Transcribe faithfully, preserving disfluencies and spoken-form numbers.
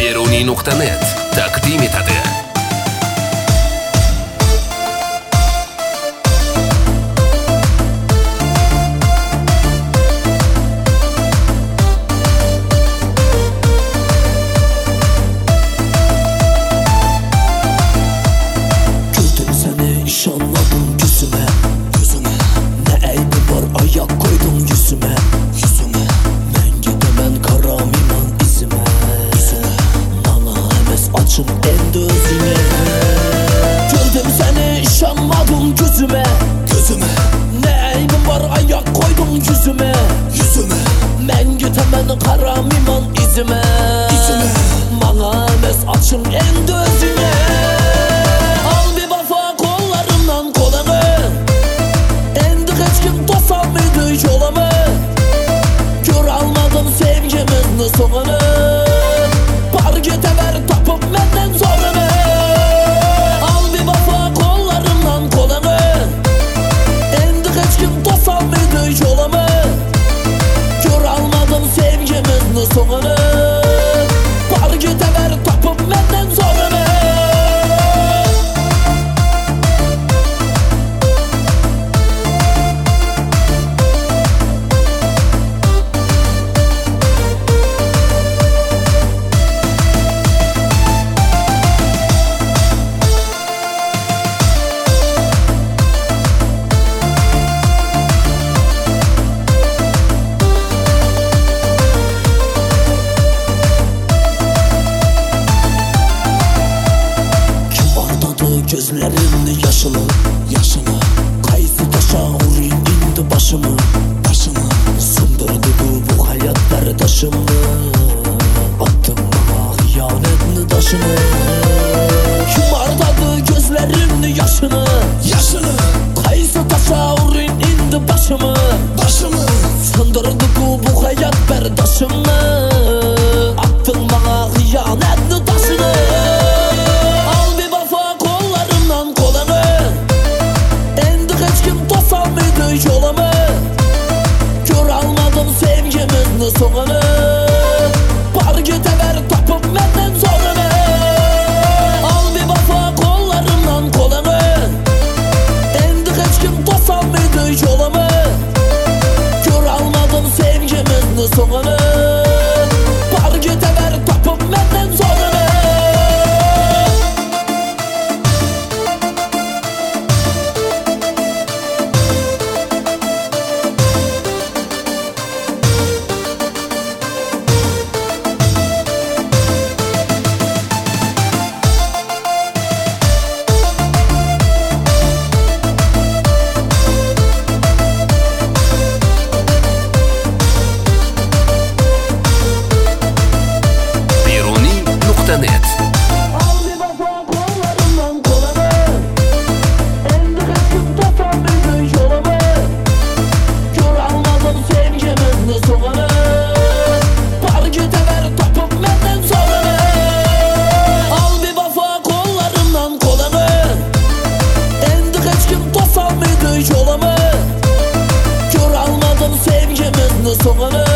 Beruniy nuqta net taqdim etadi. İnşanladım gözüme, gözüme. Ne eybi var ayak koydun yüzüme, yüzüme. Ben gidemem karam iman izime, izime. Bana hemes açım endi özüne. Gördüm seni inşanladım gözüme, gözüme. Ne eybi var ayak koydun yüzüme, yüzüme. Ben gidemem karam iman izime, izime. Bana hemes açım endi özüne. Yolama gör almadım sevgimizin sonunu. Par gitever tapıp menden zorunu. Al bir vafa kollarımdan kolanı. Endi hiç kim tosalmaydı yolama. Gör almadım sevgimizin sonunu. Par gitever tapıp menden zorunu. Gözlerin yaşını, yaşını. Kayısı taşa vurayım indi başımı, başımı. Sındırdı bu, bu hayat berdaşımı. Attım bana hıyanetini taşını. Kumardadı gözlerin yaşını, yaşını. Kayısı taşa vurayım indi başımı, başımı. Sındırdı bu, bu hayat berdaşımı. Attın bana hıyanetini taşını. Yolama gör almadım sevgimizin sonunu. Par gitever tapıp menden zorunu. Al bir vafa kollarımdan kolanı. Endi hiç kim tosalmaydı yolama. Gör almadım sevgimizin sonunu. Par gitever tapıp menden zorunu. Net. Al bir vafa kollarımdan kolanı. Endi hiç kim tosalmaydı yolama. Gör almadım sevgimizin sonunu. Par gitever tapıp menden zorunu. Al bir vafa kollarımdan kolanı. Endi hiç kim tosalmaydı yolama. Gör almadım sevgimizin sonunu.